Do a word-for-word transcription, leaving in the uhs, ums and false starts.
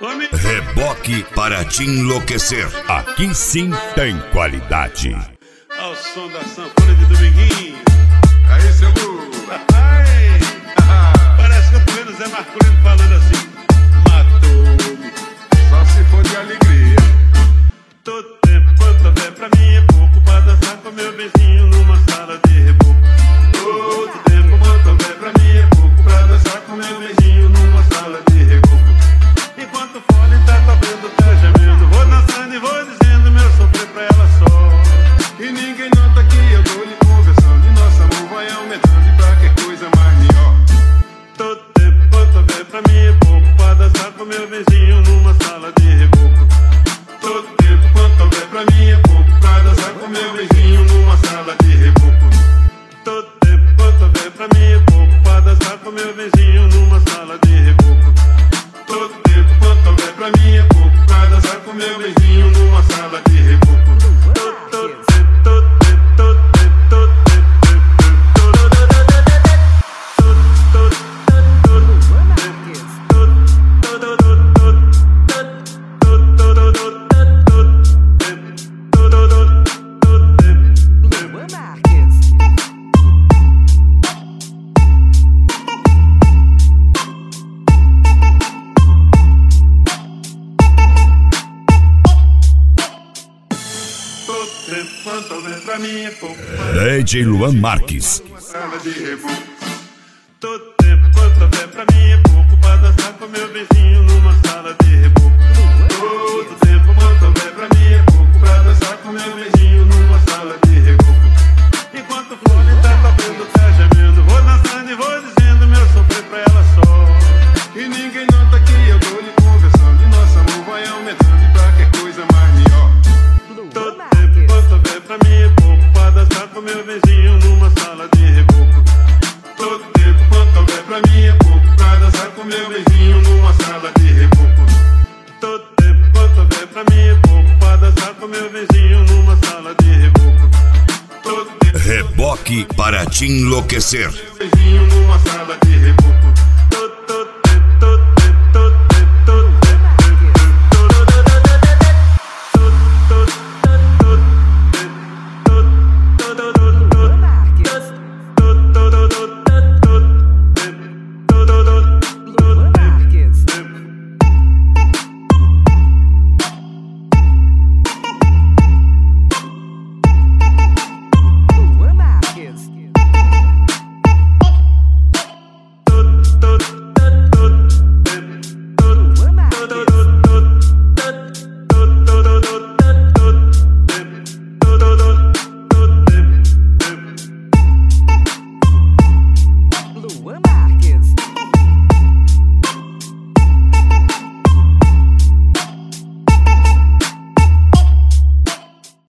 Reboque para te enlouquecer. Aqui sim tem qualidade. Ao som da sanfona de Dominguinho. Aí, seu Lu. Parece que eu tô vendo o Zé Marcolino falando assim: matou-me. Só se for de alegria. Todo tempo quanto houver pra mim é pouco pra dançar com meu beijinho numa sala de reboco. Todo tempo quanto houver pra mim é pouco pra dançar com meu beijinho numa sala de reboco. Enquanto o fole tá tocando, tá gemendo, vou dançando e vou dizendo meu sofrer pra ela só. E ninguém nota que eu tô lhe conversando. E nosso amor vai aumentando e pra que coisa mais melhor. Todo tempo quanto houver pra mim é pouco pra dançar com meu beijinho numa sala de reboco. Todo tempo quanto houver pra mim é pouco pra dançar com meu beijinho numa sala de reboco. Todo tempo quanto houver pra mim é pouco pra dançar com meu beijinho numa sala de reboco. Todo tempo quanto houver pra mim é pouco pra dançar com meu beijinho numa sala de reboco. Todo, todo tempo, todo tempo, todo tempo, todo tempo, todo tempo, todo, todo, quanto houver pra mim é pouco. D J Luan Marques. Sala de reboco. Todo tempo quanto houver pra mim é pouco pra dançar com meu beijinho numa sala de reboco. Todo tempo quanto houver pra mim é pouco pra dançar com meu beijinho numa sala de reboco. Enquanto o fone tá tocando, tá gemendo, vou dançando e vou dizendo meu sofrer pra ela só. E ninguém nota que eu tô lhe conversando. E nosso amor vai aumentando e pra que coisa mais melhor. Todo tempo quanto houver pra mim é pouco pra dançar com meu beijinho numa sala de reboco. Todo tempo quanto houver pra mim é pouco pra dançar com meu beijinho numa sala de reboco. Todo tempo quanto houver pra mim é pouco pra dançar com meu beijinho numa sala de reboco. Todo tempo Reboque para te enlouquecer. beijinho numa sala de